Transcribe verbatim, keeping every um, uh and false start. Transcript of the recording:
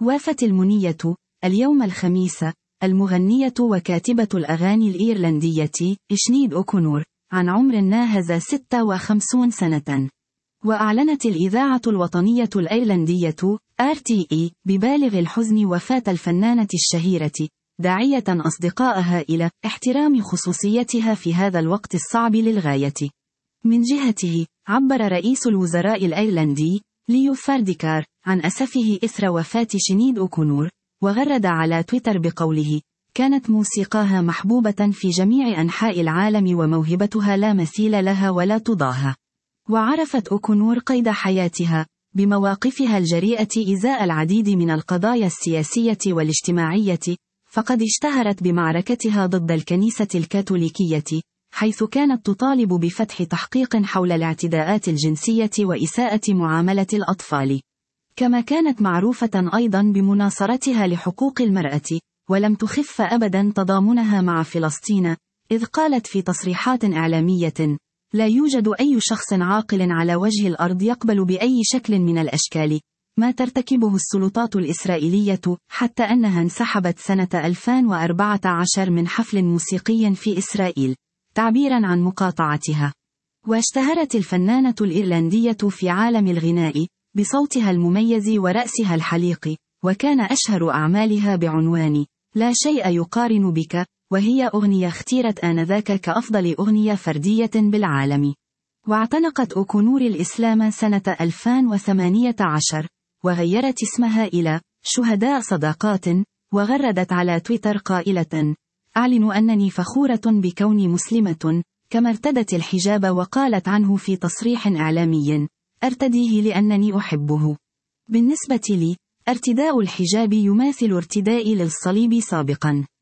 وافت المنية اليوم الخميس المغنية وكاتبة الأغاني الإيرلندية شنيد أوكونور عن عمر ناهز ستة وخمسين سنة. وأعلنت الإذاعة الوطنية الأيرلندية آر تي إي ببالغ الحزن وفاة الفنانة الشهيرة، داعية أصدقائها إلى احترام خصوصيتها في هذا الوقت الصعب للغاية. من جهته، عبر رئيس الوزراء الأيرلندي ليو فارديكار عن أسفه إثر وفاة شنيد أوكونور، وغرد على تويتر بقوله: كانت موسيقاها محبوبة في جميع أنحاء العالم وموهبتها لا مثيل لها ولا تضاهى. وعرفت أوكونور قيد حياتها بمواقفها الجريئة إزاء العديد من القضايا السياسية والاجتماعية، فقد اشتهرت بمعركتها ضد الكنيسة الكاثوليكية، حيث كانت تطالب بفتح تحقيق حول الاعتداءات الجنسية وإساءة معاملة الأطفال. كما كانت معروفة أيضا بمناصرتها لحقوق المرأة، ولم تخف أبدا تضامنها مع فلسطين، إذ قالت في تصريحات إعلامية: لا يوجد أي شخص عاقل على وجه الأرض يقبل بأي شكل من الأشكال ما ترتكبه السلطات الإسرائيلية، حتى أنها انسحبت سنة ألفين وأربعة عشر من حفل موسيقي في إسرائيل تعبيرا عن مقاطعتها. واشتهرت الفنانة الإيرلندية في عالم الغناء بصوتها المميز ورأسها الحليق، وكان أشهر أعمالها بعنوان لا شيء يقارن بك، وهي أغنية اختيرت آنذاك كأفضل أغنية فردية بالعالم. واعتنقت أوكونور الإسلام سنة ألفين وثمانية عشر، وغيرت اسمها إلى شهداء صداقات، وغردت على تويتر قائلة: أعلن أنني فخورة بكوني مسلمة. كما ارتدت الحجاب وقالت عنه في تصريح إعلامي: أرتديه لأنني أحبه. بالنسبة لي، ارتداء الحجاب يماثل ارتدائي للصليب سابقا.